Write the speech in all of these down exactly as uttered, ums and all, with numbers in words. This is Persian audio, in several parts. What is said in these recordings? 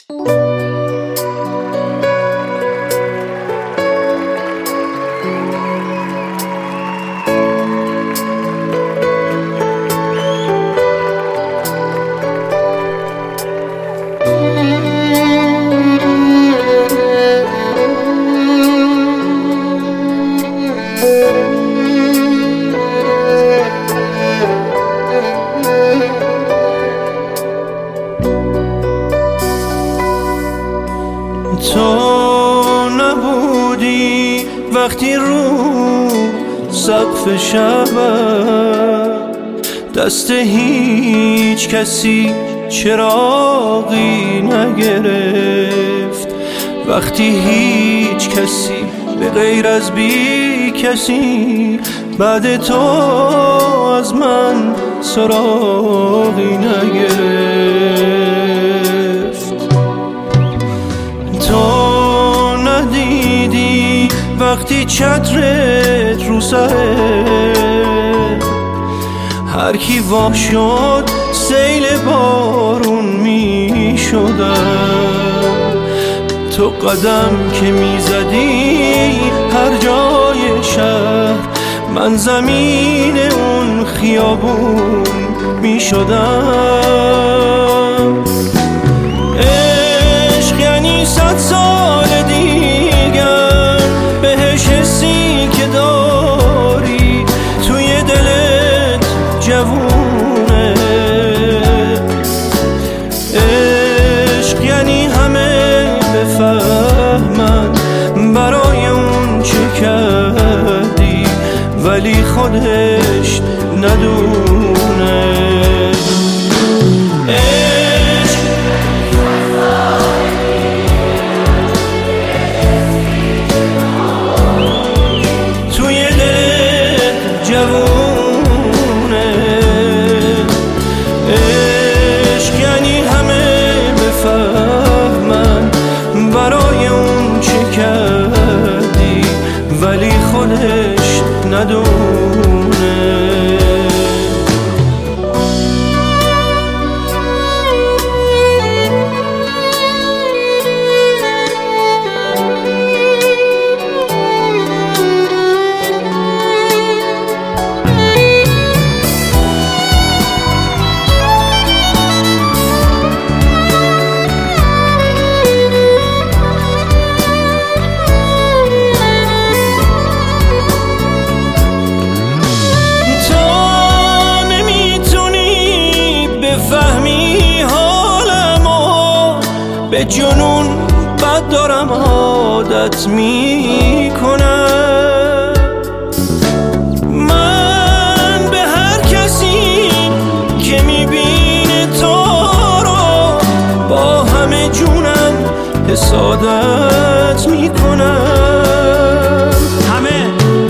تو نبودی وقتی رو سقف شب دست هیچ کسی چراغی نگرفت، وقتی هیچ کسی به غیر از بی کسی بعد تو از من سراغی نگرفت. تو ندیدی وقتی چترت رو سره هر کی وا شد سیل بارون می شدم، تو قدم که می زدی هر جای شهر من زمین اون خیابون می شدم. عشق یعنی صد سال دیگر بهش حسی که داری توی دلت جوونه. عشق یعنی همه بفهمن برای اون چه کردی ولی خودش ندونه. توی دلت جوونه. عشق یعنی همه بفهمن برای اون چه کردی ولی خودش ندونه. به جنون بد دارم عادت میکنم. من به هر کسی که میبینه تو رو با همه جونم حسادت میکنم. همه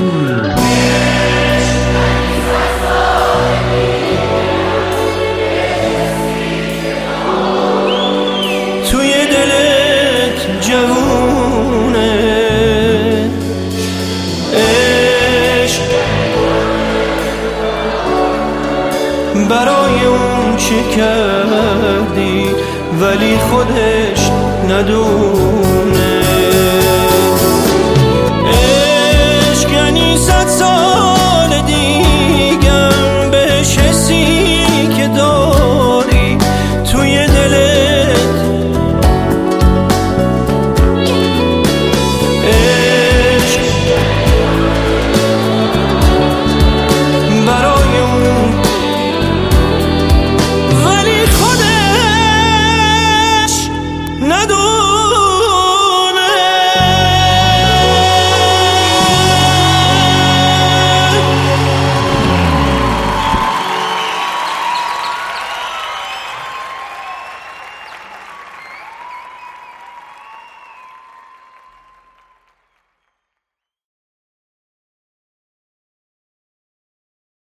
توی دلت جوونه. عشق برای اون چه کردی ولی خودش ندونه.